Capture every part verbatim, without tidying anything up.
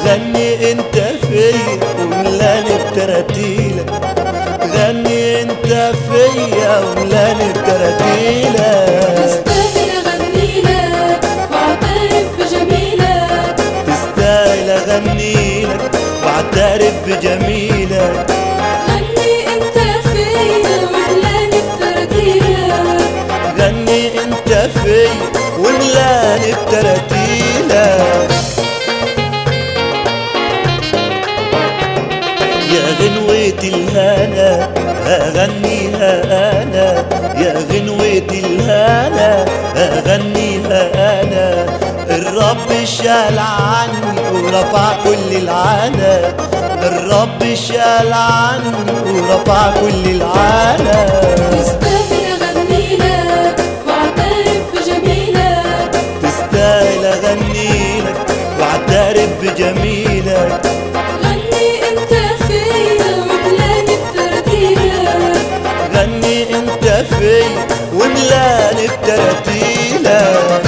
غني انت فيا وملاني بتراتيلك، غني انت فيا وملاني بتراتيلك. تستاهل اغنيلك واعترف بجميلك، تستاهل اغنيلك واعترف بجميلك. غني انت فيا وملاني بتراتيلك، غني انت فيا وملاني بتراتيلك. يا غنوة الهنا هغنيها أنا، يا غنوة الهنا هغنيها أنا. الرب شال عني ورفع كل العنا، الرب شال عني ورفع كل العنا. تستاهل اغنيلك واعترف بجميلك، تستاهل أغنيلك واعترف بجميلك. غني انت فيا وملاني بتراتيلك، غني انت فيا وملاني بتراتيلك.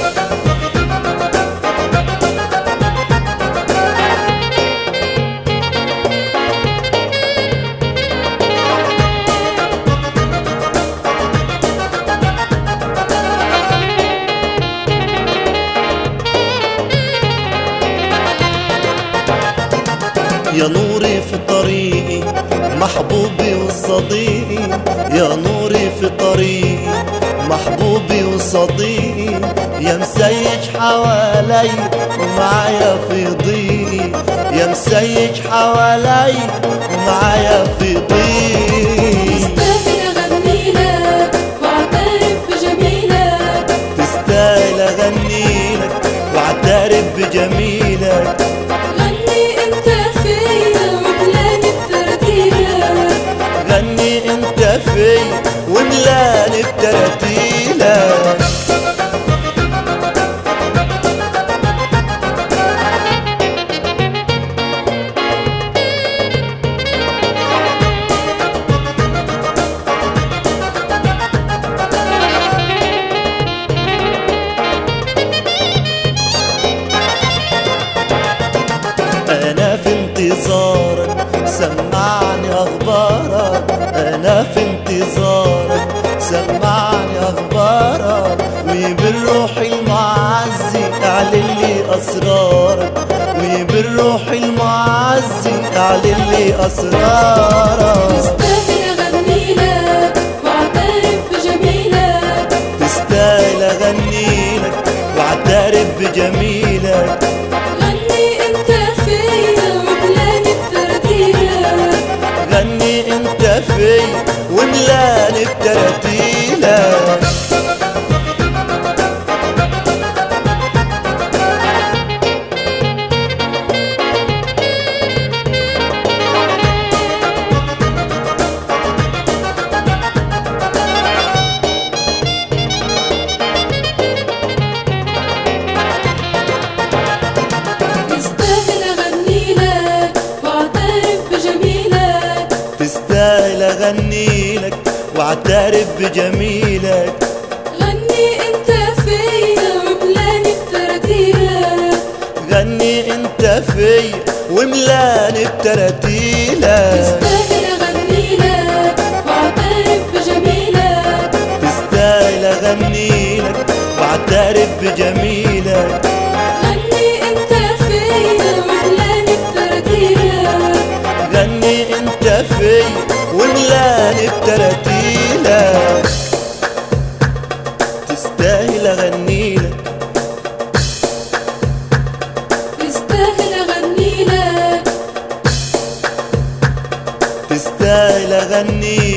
يا نوري في طريقي محبوبي وصديقي، يا نوري في طريقي محبوبي وصديقي. يا مسيج حوالي ومعايا في ضيقي، يا مسيج حوالي ومعايا في ضيقي. تستاهل اغنيلك واعترف بجميلك، تستاهل أغنيلك واعترف بجميلك. غني انت فيا وملاني بتراتيلك، غني انت فيا وملاني بتراتيلك. أنا في انتظارك سمعني أخبارك، أنا في انتظارك سمعني أخبارك. وبالروح المعزي أعلن لي أسرارك، وبالروح المعزي أعلن لي أسرارك. تستاهل اغنيلك واعترف بجميلك، تستاهل أغنيلك واعترف بجميلك. غني انت فيا وملاني بتراتيلك، غني انت فيا وملاني بتراتيلك. تستاهل اغنيلك واعترف بجميلك، تستاهل اغنيلك واعترف بجميلك. غني انت فيا وملاني بتراتيلك، غني انت فيا وملاني بتراتيلك. تستاهل اغنيلك واعترف بجميلك، تستاهل اغنيلك واعترف بجميلك. غني انت فيا وملاني بتراتيلك، غني انت فيا وملاني بتراتيلك. تستاهل اغنيلك، تستاهل اغنيلك، تستاهل اغنيلك